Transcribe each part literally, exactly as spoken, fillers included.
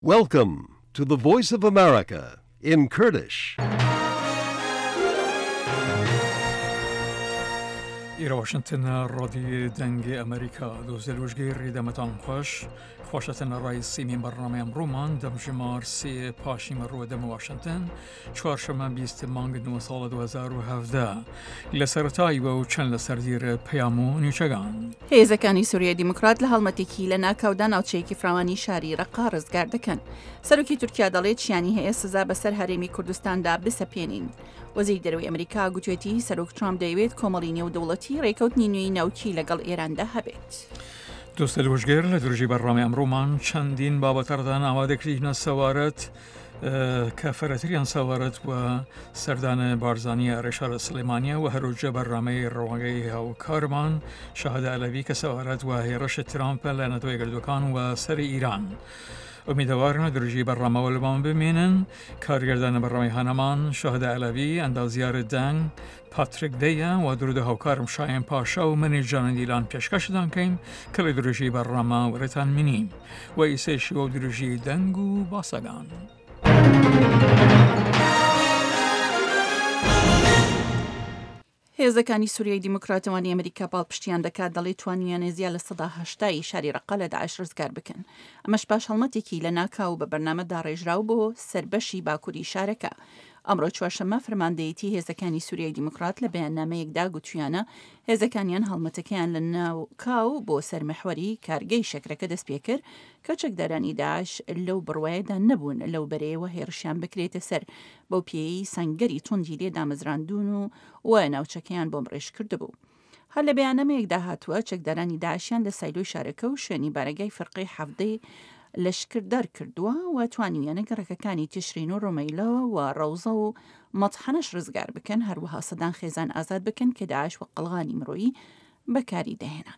Welcome to the Voice of America in Kurdish. إلى واشنطن راديو دنگ أمريكا دوز الوجگیر دمتان خوش خوشتن رئیس سیمین برنامه رومان دم جمار سی پاشیم رو دم واشنطن چهارشنبه بیست مانگ نو سال دو هزار و هفده لسرتای و چند لسردیر پیامو نیچگان هێزەکانی سووریای دیموکرات لە هەڵمەتێکی لە ناکاودا ناوچەیەکی فراوانی شاری ڕەقا ڕزگار دەکەن. سەرۆکی تورکیا دەڵێت چیانی هەیە سزا بەسەر هەرێمی کوردستاندا بسەپێنین. وەزیری دەرەوەی ئەمریکا گوتوێتی سەرۆک ترامپ دەیەوێت کۆمەڵی نێودەوڵەتی ڕێکەوتنی نوێی ناوچی لەگەڵ ئێراندا هەبێت. دوست الوجگیر لدرجی برنامه امرومان چندین بابەتەردان ئامادەکردینە سەوارەت کە فەرەتریان سەوارەت و سەردان بارزانانی ڕێشار سلێمانیە و هەروجە بەرنامەی ڕەوەگەی هاوکارمان شاهد عەلەوی کە سەوارەت و هێرش ترامپ لە نەتۆی گردوەکان و سەری ئیران. امیدوارم درجی برنامه ولبان ببینن. کارگردان برنامه هنمان شاهد عەلەوی، اندازیار دنگ پاتریک دیا و درود هاوکارم شایان پاشا و من جان دیلان پیشکش دانکیم که درجی برنامه ورتان منیم و ایسش و درجی دنگ و باسگان. هێزەکانی سووریای دیموکراتەوانی ئەمریکا پاڵپشتیان دەکات دەڵێت توانیانە زیاد لە سەدا هەشتای شاری ڕەقا لە داعش ڕزگار بکەن. ئەمەش پاش هەڵمەتێکی لە ناکاو بە بەرنامەدا ڕێژراو بۆ سەربەشی باکووری شارەکە. ئەمڕۆ چوارشەممە فەرماندەیەتی هێزەکانی سووریای دیموکرات لە بەیاننامەیەکدا گوتویانە هێزەکانیان هەڵمەتەکەیان لە ناوکاو بۆ سەرمەحوەری کارگەی شەکرەکە دەست پێ کرد کە چەکدارانی داعش لەو بڕوایەدا نەبوون لەو بەرەیەوە هێرشیان بکرێتە سەر بەو پێی سەنگەری توندی لێ دامەزراندون و وە ناوچەکەیان بۆم ڕێژ کردبوو. هەر لە بەیاننامەیەکدا هاتووە چەکدارانی داعشیان لە سایلۆی شارەکە و شوێنی بارەگای فەرقەی حەفدەی لەشکردار کردووە و توانیویانە گەڕەکەکانی تشرین و ڕۆمەیلەوە و ڕەوزە و مەطحەنەش ڕزگار بکەن، هەروەها سەدان خێزان ئازاد بکەن کە داعش و قەڵغانی مرۆیی بەکاری دەهێنان.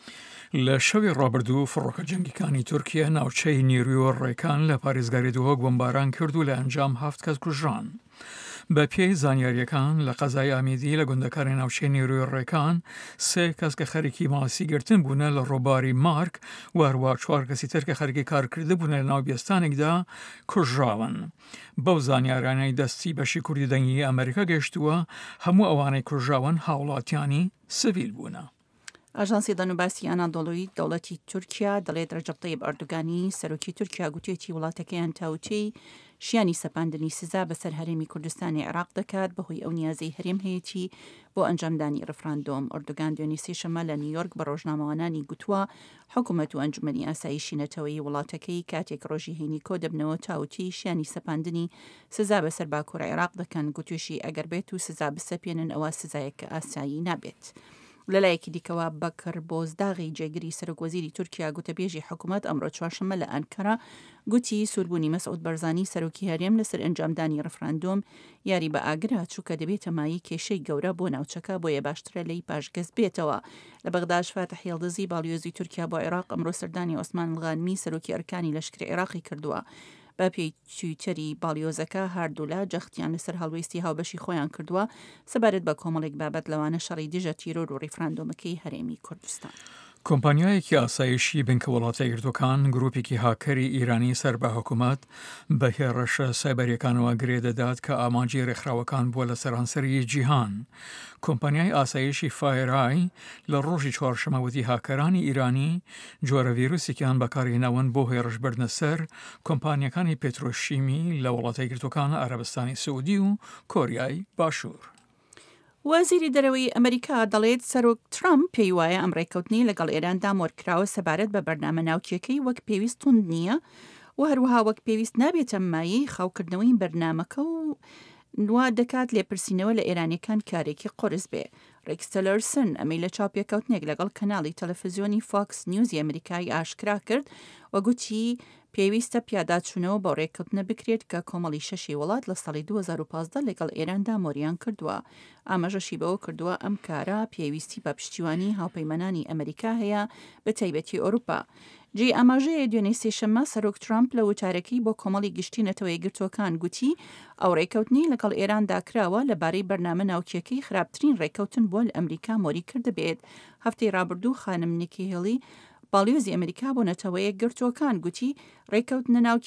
لە شەوی ڕابردوو فڕۆکە جەنگیەکانی تورکیا ناوچەی نیروی و ڕێکان لە پارێزگاری دووەک بۆمباران کرد و لە ئەنجام هەفت کەس کوژران. بە پێی زانیاریەکان لە قەزای ئامیدی لە گوندەکانی ناوچەی نیروی ڕێکان سێ کەس کە خەریکی ماسی گرتن بوونە لە ڕۆباری مارک و هەروە چوار کەسی تر کە خەریکی کارکردە بوونە لە ناو بیێستانێکدا کوژراون. بەو زانیاریانەی دەستی بەشی کوردی دەنگی ئەمریکا گەشتووە هەموو ئەوانەی کوژراون هاوڵاتیانی سڤیل بوونە. ئاژانسی دەنوباسی ئانادۆڵۆی دەوڵەتی تورکیا دەڵێت ڕەجەب تەیب ئەردوگانی سەرۆکی تورکیا گوتوێتی وڵاتەکەیان تاوچەی شیانی سەپاندنی سزا بەسەر هەرێمی کوردستانی عێراق دەکات بەهۆی ئەو نیازەی هەرێم هەیەی بۆ ئەنجامدانی ڕفراندۆم. ئەردوگان دوێنێ سێشەممە لە نیویۆرک بە ڕۆژنامەوانانی گوتووە حکوومەت و ئەنجومەنی ئاسایشی نەتەوەیی وڵاتەکەی کاتێک ڕۆژی هەینی کۆ دەبنەوە تاوتی شیانی سەپاندنی سزا بەسەر باکوور عێراق دەکەن. گوتوێشی ئەگەر بێت و سزا بسەپێنن ئەوە سزایەکە ئاسایی نابێت. لەلایەکی دیکەوە بەکر بۆزداغی جێگیری سەرۆکوەزیری تورکیا گوتەبێژی حکوومەت ئەمڕۆ چوارشەممە لە ئەنکەرا گوتی سووربوونی مەسعود بەرزانی سەرۆکی هەرێم لەسەر ئەنجامدانی ڕفراندۆم یاری بە ئاگرا چوو کە دەبێتە مایی کێشەی گەورە بۆ ناوچەکە بۆیە باشترە لی پاشگەز بێتەوە. لە بەغداد فاتح هێڵدزی باڵیۆزی تورکیا بۆ عێراق ئەمڕۆ سەردانی عوسمان الغانمی سەرۆکی ئەرکانی لەشکری عێراقی کردووە. بە پێی تویتەری باڵیۆزەکە هەردوولا جەختیان لەسەر هەڵوێستی هاوبەشی خۆیان کردووە سەبارەت بە کۆمەڵێک بابەت لەوانە شەڕی دژە تیرۆر و ڕیفراندۆمەکەی هەرێمی کوردستان. کۆمپانیایەکی ئاسایشی بنکە وڵاتە یەکگرتووەکان گروپێکی هاکەری ئیرانی سەر بە حکوومەت بە هێڕەشە سایبەریەکانەوە گرێدەدات کە ئامانجی ڕێکخراوەکان بووە لە سەرانسەری جیهان. کۆمپانیای ئاسایشی فایرای لە ڕۆژی چوارشەممەوەتی هاکەرانی ئیرانی جۆرە ڤیرۆسێکیان بەکارهێناون بۆ هێڕشبردنە سەر کۆمپانیەکانی پێترۆشیمی لە وڵاتە یەکگرتووەکان عەرەبستانی سعودی و کۆریای باشوور. وەزیری دەرەوەی ئەمریکا دەڵێت سەرۆک ترامپ پێی وایە ئەم ڕێکەوتنی لەگەڵ ئێراندا مۆرکراوە سەبارەت بە بەرنامە ناوچیەکەی وەک پێویست توند نییە و هەروەها وەک پێویست نابێتە مایی خاوکردنەوەی بەرنامەکە و نوا دەکات لێپرسینەوە لە ئێرانیەکان کارێکی قرس بێ. ڕێکس تیلەرسن ئەمەی لە چاوپێکەوتنێک لەگەڵ کەناڵی تەلەڤیزیۆنی فۆکس نیوزی ئەمریکای ئاشکرا کرد و گوتی پێویستە پیاداچوونەوە بۆ ڕێککەوتنە بکرێت کە کۆمەڵی شەشی وڵات لە ساڵی دوو هەزار و پانزدە لەگەڵ ئێراندا مۆریان کردووە. ئاماژەشی بەوە کردووە ئەم کارە پێویستی بە پشتیوانی هاوپەیمانانی ئەمریکا هەیە بە تایبەتی ئەوروپا. جێ ئاماژەیە دوێنێ سێشەممە سەرۆک ترامپ لە وتارەکەی بۆ کۆمەڵی گشتی نەتەوە یەکگرتووەکان گوتی ئەو ڕێکەوتنی لەگەڵ ئێراندا کراوە لەبارەی بەرنامە ناوچیەکەی خراپترین ڕێکەوتن بۆ لە ئەمریکا مۆری کردبێت. هەفتەی ڕابردوو خانم نیکی هێڵی باڵیۆزی ئەمریکا بۆ نەتەوە یەکگرتووەکان گوتی ڕێکەوتنە ناو